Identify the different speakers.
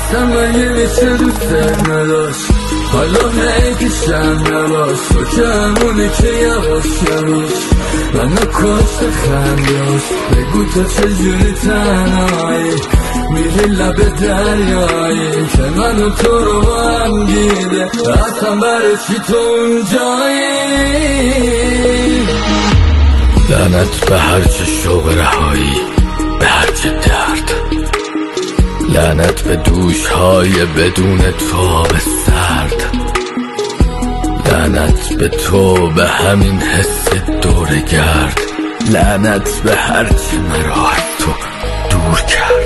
Speaker 1: اصلا مگه میشه دوست نداشت حالا نکشم نباش تو که همونی که یواش یواش منو کشت خنداش بگو تو چجوری تنهایی میری لب دریایی که منو تو رو با هم گیره اصلا برای چی تو اونجایی لعنت به هرچه شوق رهایی به هرچه درد لعنت به دوش‌های بدون تو به سرد لعنت به تو به همین حس دورگرد لعنت به هرچه مرا از تو دور کرد